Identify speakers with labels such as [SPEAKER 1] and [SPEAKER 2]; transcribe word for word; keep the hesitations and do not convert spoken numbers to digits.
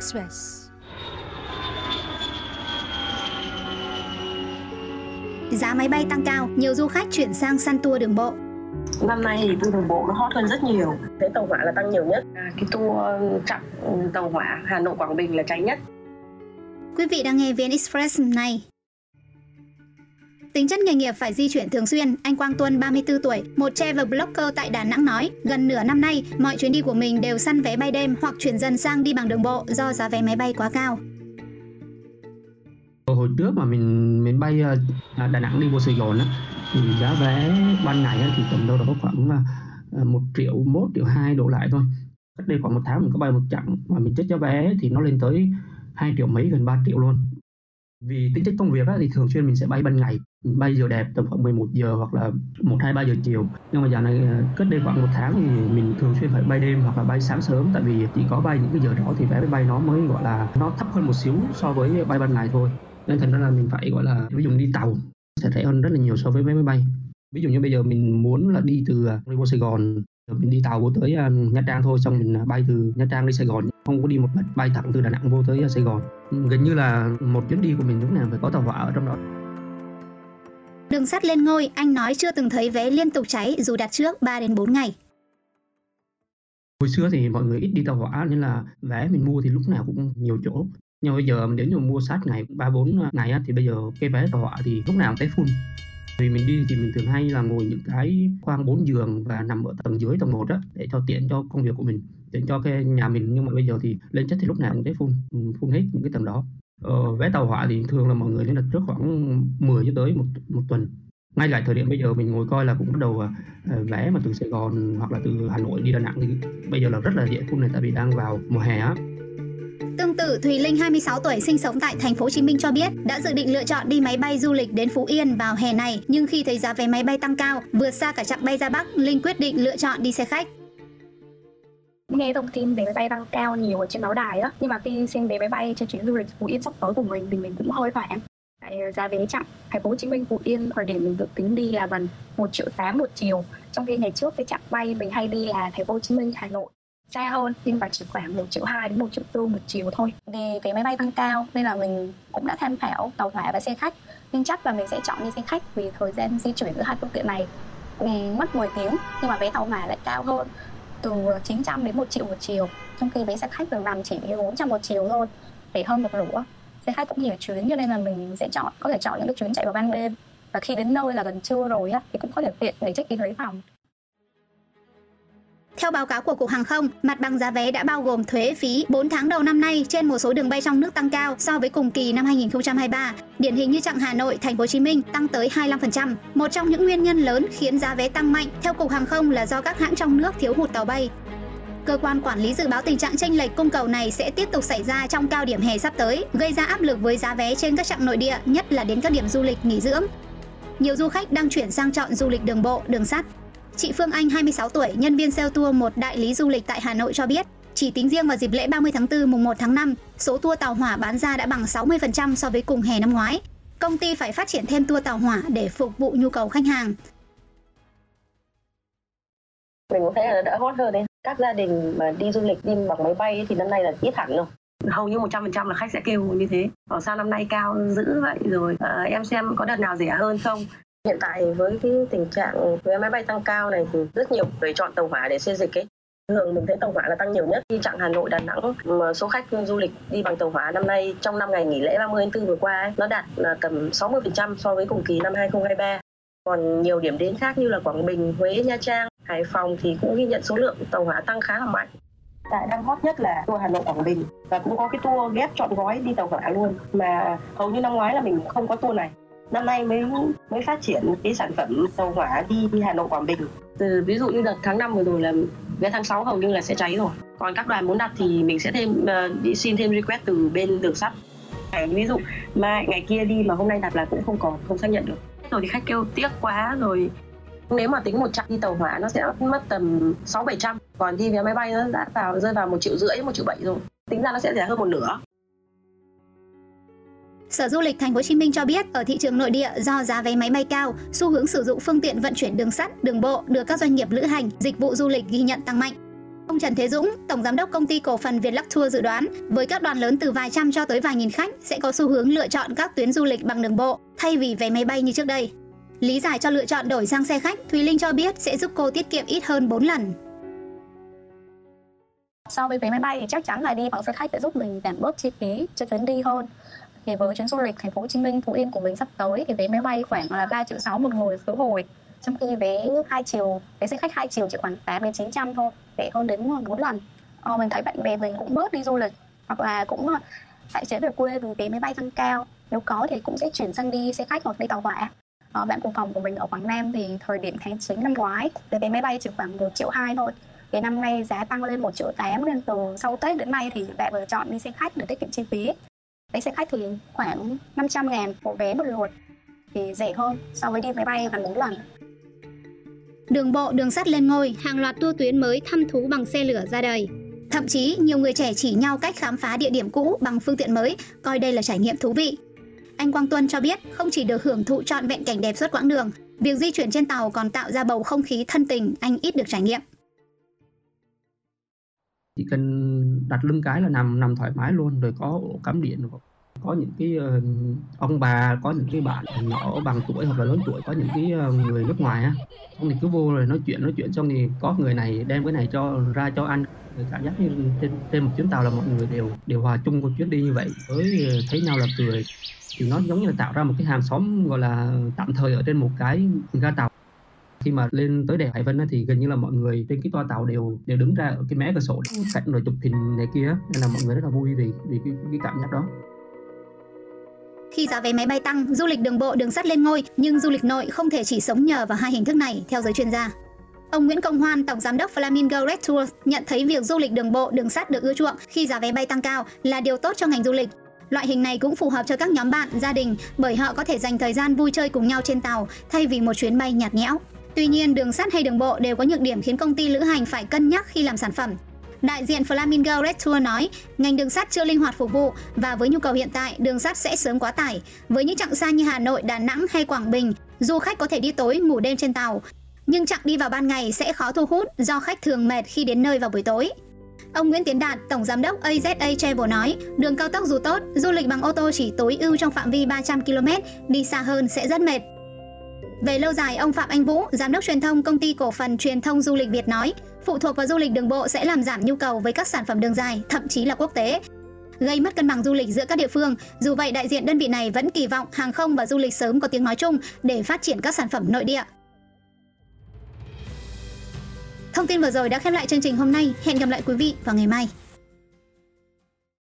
[SPEAKER 1] Express.
[SPEAKER 2] Giá máy bay tăng cao, nhiều du khách chuyển sang săn tour đường bộ.
[SPEAKER 3] Năm nay thì tour đường bộ nó hot hơn rất nhiều. Thế tàu hỏa là tăng nhiều nhất. À, cái tour chặng tàu hỏa Hà Nội Quảng Bình là cháy nhất.
[SPEAKER 2] Quý vị đang nghe vê en Express này. Tính chất nghề nghiệp phải di chuyển thường xuyên, anh Quang Tuân, ba mươi tư tuổi, một travel blogger tại Đà Nẵng nói, gần nửa năm nay, mọi chuyến đi của mình đều săn vé bay đêm hoặc chuyển dần sang đi bằng đường bộ do giá vé máy bay quá cao.
[SPEAKER 4] Hồi trước mà mình mình bay Đà Nẵng đi vô Sài Gòn á, thì giá vé ban ngày thì tầm đâu đó khoảng một triệu một triệu hai đổ lại thôi. Cách đây khoảng một tháng mình có bay một chặng mà mình check giá vé thì nó lên tới hai triệu mấy, gần ba triệu luôn. Vì tính chất công việc á, thì thường xuyên mình sẽ bay ban ngày, mình bay giờ đẹp tầm khoảng mười một giờ hoặc là một, hai, ba giờ chiều. Nhưng mà giờ này cách đây khoảng một tháng thì mình thường xuyên phải bay đêm hoặc là bay sáng sớm, tại vì chỉ có bay những cái giờ đó thì vé máy bay nó mới gọi là nó thấp hơn một xíu so với bay ban ngày thôi. Nên thành ra là mình phải gọi là ví dụ đi tàu sẽ rẻ hơn rất là nhiều so với vé máy bay. Ví dụ như bây giờ mình muốn là đi từ đi vô Sài Gòn, mình đi tàu vô tới Nha Trang thôi, xong mình bay từ Nha Trang đi Sài Gòn, không có đi một mạch bay thẳng từ Đà Nẵng vô tới Sài Gòn. Gần như là một chuyến đi của mình lúc nào phải có tàu hỏa ở trong đó.
[SPEAKER 2] Đường sắt lên ngôi, anh nói chưa từng thấy vé liên tục cháy dù đặt trước ba đến bốn ngày.
[SPEAKER 4] Hồi xưa thì mọi người ít đi tàu hỏa nên là vé mình mua thì lúc nào cũng nhiều chỗ. Nhưng bây giờ đến mua sát ngày ba bốn ngày á, thì bây giờ cái vé tàu hỏa thì lúc nào cũng thấy full. Vì mình đi thì mình thường hay là ngồi những cái khoang bốn giường và nằm ở tầng dưới tầng một á, để cho tiện cho công việc của mình, tiện cho cái nhà mình. Nhưng mà bây giờ thì lên chất thì lúc nào cũng thấy full, full hết những cái tầng đó. Ờ, vé tàu hỏa thì thường là mọi người nên đặt trước khoảng mười cho tới một, một tuần. Ngay lại thời điểm bây giờ mình ngồi coi là cũng bắt đầu uh, vé mà từ Sài Gòn hoặc là từ Hà Nội đi Đà Nẵng thì bây giờ là rất là dễ full này, tại vì đang vào mùa hè á.
[SPEAKER 2] Tương tự, Thùy Linh, hai mươi sáu tuổi, sinh sống tại thành phố Hồ Chí Minh cho biết đã dự định lựa chọn đi máy bay du lịch đến Phú Yên vào hè này, nhưng khi thấy giá vé máy bay tăng cao, vượt xa cả chặng bay ra Bắc, Linh quyết định lựa chọn đi xe khách.
[SPEAKER 5] Nghe thông tin vé máy bay tăng cao nhiều ở trên báo đài á, nhưng mà khi xem vé máy bay cho chuyến du lịch Phú Yên sắp tới của mình thì mình cũng hơi hoảng. Tại giá vé chặng thành phố Hồ Chí Minh Phú Yên thời điểm mình dự tính đi là gần một triệu tám một chiều, trong khi ngày trước cái chặng bay mình hay đi là thành phố Hồ Chí Minh Hà Nội xa hơn, nhưng mà chỉ khoảng một triệu hai đến một triệu tư một chiều thôi. Vì vé máy bay tăng cao nên là mình cũng đã tham khảo tàu hỏa và xe khách, nhưng chắc là mình sẽ chọn đi xe khách vì thời gian di chuyển giữa hai phương tiện này cùng mất mười tiếng, nhưng mà vé tàu hỏa lại cao hơn, từ chín trăm đến một triệu một chiều, trong khi vé xe khách giường nằm chỉ bốn trăm một chiều thôi, rẻ hơn một nửa. Xe khách cũng nhiều chuyến cho nên là mình sẽ chọn có thể chọn những cái chuyến chạy vào ban đêm, và khi đến nơi là gần trưa rồi á thì cũng có thể tiện để check in lấy phòng.
[SPEAKER 2] Theo báo cáo của Cục Hàng không, mặt bằng giá vé đã bao gồm thuế phí bốn tháng đầu năm nay trên một số đường bay trong nước tăng cao so với cùng kỳ năm hai nghìn không trăm hai mươi ba. Điển hình như chặng Hà Nội Thành phố Hồ Chí Minh tăng tới hai mươi lăm phần trăm. Một trong những nguyên nhân lớn khiến giá vé tăng mạnh theo Cục Hàng không là do các hãng trong nước thiếu hụt tàu bay. Cơ quan quản lý dự báo tình trạng chênh lệch cung cầu này sẽ tiếp tục xảy ra trong cao điểm hè sắp tới, gây ra áp lực với giá vé trên các chặng nội địa, nhất là đến các điểm du lịch nghỉ dưỡng. Nhiều du khách đang chuyển sang chọn du lịch đường bộ, đường sắt. Chị Phương Anh, hai mươi sáu tuổi, nhân viên sale tour một đại lý du lịch tại Hà Nội cho biết, chỉ tính riêng vào dịp lễ ba mươi tháng tư mùng một tháng năm, số tour tàu hỏa bán ra đã bằng sáu mươi phần trăm so với cùng hè năm ngoái. Công ty phải phát triển thêm tour tàu hỏa để phục vụ nhu cầu khách hàng.
[SPEAKER 3] Mình cũng thấy là đỡ hot hơn đấy. Các gia đình mà đi du lịch đi bằng máy bay thì năm nay là ít hẳn rồi. Hầu như một trăm phần trăm là khách sẽ kêu như thế. Ở sao năm nay cao dữ vậy rồi, à, em xem có đợt nào rẻ hơn không? Hiện tại với cái tình trạng vé máy bay tăng cao này thì rất nhiều người chọn tàu hỏa để xê dịch ấy. Thường mình thấy tàu hỏa là tăng nhiều nhất. Đi chặng Hà Nội Đà Nẵng, mà số khách du lịch đi bằng tàu hỏa năm nay trong năm ngày nghỉ lễ ba mươi tháng tư vừa qua ấy, nó đạt là tầm sáu mươi phần trăm so với cùng kỳ năm hai nghìn không trăm hai mươi ba. Còn nhiều điểm đến khác như là Quảng Bình, Huế, Nha Trang, Hải Phòng thì cũng ghi nhận số lượng tàu hỏa tăng khá là mạnh. Tại đang hot nhất là tour Hà Nội Quảng Bình, và cũng có cái tour ghép trọn gói đi tàu hỏa luôn, mà hầu như năm ngoái là mình không có tour này. Năm nay mới mới phát triển cái sản phẩm tàu hỏa đi, đi Hà Nội Quảng Bình. Từ ví dụ như đợt tháng năm vừa rồi là vé tháng sáu hầu như là sẽ cháy rồi. Còn các đoàn muốn đặt thì mình sẽ thêm uh, đi xin thêm request từ bên đường sắt. Ví dụ mà ngày kia đi mà hôm nay đặt là cũng không còn, không xác nhận được. Rồi thì khách kêu tiếc quá rồi. Nếu mà tính một chặng đi tàu hỏa nó sẽ mất tầm sáu bảy trăm, còn đi vé máy bay nó đã vào rơi vào một triệu rưỡi, một triệu bảy rồi. Tính ra nó sẽ rẻ hơn một nửa.
[SPEAKER 2] Sở Du lịch Thành phố Hồ Chí Minh cho biết, ở thị trường nội địa do giá vé máy bay cao, xu hướng sử dụng phương tiện vận chuyển đường sắt, đường bộ được các doanh nghiệp lữ hành, dịch vụ du lịch ghi nhận tăng mạnh. Ông Trần Thế Dũng, Tổng Giám đốc Công ty Cổ phần Việt Luck Tour dự đoán, với các đoàn lớn từ vài trăm cho tới vài nghìn khách sẽ có xu hướng lựa chọn các tuyến du lịch bằng đường bộ thay vì vé máy bay như trước đây. Lý giải cho lựa chọn đổi sang xe khách, Thùy Linh cho biết sẽ giúp cô tiết kiệm ít hơn bốn lần.
[SPEAKER 5] So với vé máy bay thì chắc chắn là đi bằng xe khách sẽ giúp mình giảm bớt chi phí cho chuyến đi hơn. Thì với chuyến du lịch thành phố Hồ Chí Minh, Phú Yên của mình sắp tới thì vé máy bay khoảng là ba triệu sáu một người khứ hồi, trong khi vé hai chiều, vé xe khách hai chiều chỉ khoảng tám đến chín trăm thôi, rẻ hơn đến bốn lần. Ờ, mình thấy bạn bè mình cũng bớt đi du lịch hoặc là cũng hạn chế về quê vì vé máy bay tăng cao. Nếu có thì cũng sẽ chuyển sang đi xe khách hoặc đi tàu hỏa. Ờ, bạn cùng phòng của mình ở Quảng Nam thì thời điểm tháng chín năm ngoái, vé máy bay chỉ khoảng một triệu hai thôi. Cái năm nay giá tăng lên một triệu tám, nên từ sau Tết đến nay thì bạn vừa chọn đi xe khách để tiết kiệm chi phí. Vé xe khách thì khoảng năm trăm ngàn một vé một lượt, thì rẻ hơn so với đi máy bay gần bốn lần.
[SPEAKER 2] Đường bộ, đường sắt lên ngôi, hàng loạt tour tuyến mới thăm thú bằng xe lửa ra đời. Thậm chí, nhiều người trẻ chỉ nhau cách khám phá địa điểm cũ bằng phương tiện mới, coi đây là trải nghiệm thú vị. Anh Quang Tuân cho biết không chỉ được hưởng thụ trọn vẹn cảnh đẹp suốt quãng đường, việc di chuyển trên tàu còn tạo ra bầu không khí thân tình anh ít được trải nghiệm.
[SPEAKER 4] Chỉ cần đặt lưng cái là nằm nằm thoải mái luôn, rồi có ổ cắm điện, có những cái uh, ông bà, có những cái bạn nhỏ bằng tuổi hoặc là lớn tuổi, có những cái uh, người nước ngoài á, xong thì cứ vô rồi nói chuyện nói chuyện xong thì có người này đem cái này cho ra cho ăn, cảm giác như trên, trên một chuyến tàu là mọi người đều đều hòa chung một chuyến đi như vậy, với thấy nhau là cười, thì nó giống như là tạo ra một cái hàng xóm gọi là tạm thời ở trên một cái ga tàu. Khi mà lên tới đèo Hải Vân thì gần như là mọi người trên cái toa tàu đều đều đứng ra ở cái mé cửa sổ cạnh rồi chụp hình này kia, nên là mọi người rất là vui vì vì cái, cái cảm giác đó.
[SPEAKER 2] Khi giá vé máy bay tăng, du lịch đường bộ, đường sắt lên ngôi, nhưng du lịch nội không thể chỉ sống nhờ vào hai hình thức này, theo giới chuyên gia. Ông Nguyễn Công Hoan, Tổng Giám đốc Flamingo Red Tours, nhận thấy việc du lịch đường bộ, đường sắt được ưa chuộng khi giá vé bay tăng cao là điều tốt cho ngành du lịch. Loại hình này cũng phù hợp cho các nhóm bạn, gia đình, bởi họ có thể dành thời gian vui chơi cùng nhau trên tàu thay vì một chuyến bay nhạt nhẽo. Tuy nhiên, đường sắt hay đường bộ đều có nhược điểm khiến công ty lữ hành phải cân nhắc khi làm sản phẩm. Đại diện Flamingo Red Tour nói, ngành đường sắt chưa linh hoạt phục vụ và với nhu cầu hiện tại, đường sắt sẽ sớm quá tải. Với những chặng xa như Hà Nội, Đà Nẵng hay Quảng Bình, du khách có thể đi tối, ngủ đêm trên tàu. Nhưng chặng đi vào ban ngày sẽ khó thu hút do khách thường mệt khi đến nơi vào buổi tối. Ông Nguyễn Tiến Đạt, Tổng Giám đốc a zét a Travel nói, đường cao tốc dù tốt, du lịch bằng ô tô chỉ tối ưu trong phạm vi ba trăm ki lô mét, đi xa hơn sẽ rất mệt. Về lâu dài, ông Phạm Anh Vũ, Giám đốc truyền thông Công ty Cổ phần Truyền thông Du lịch Việt nói, phụ thuộc vào du lịch đường bộ sẽ làm giảm nhu cầu với các sản phẩm đường dài, thậm chí là quốc tế, gây mất cân bằng du lịch giữa các địa phương. Dù vậy, đại diện đơn vị này vẫn kỳ vọng hàng không và du lịch sớm có tiếng nói chung để phát triển các sản phẩm nội địa. Thông tin vừa rồi đã khép lại chương trình hôm nay. Hẹn gặp lại quý vị vào ngày mai.